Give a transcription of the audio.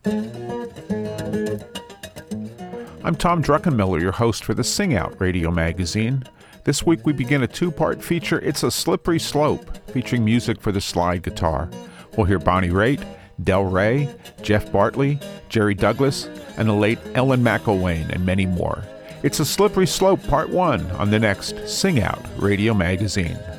I'm Tom Druckenmiller, your host for the Sing Out radio magazine. This week we begin a two-part feature, It's a Slippery Slope, featuring music for the slide guitar. We'll hear Bonnie Raitt, Del Rey, Jeff Bartley, Jerry Douglas, and the late Ellen McElwain, and many more. It's a Slippery Slope Part 1 on the next Sing Out radio magazine.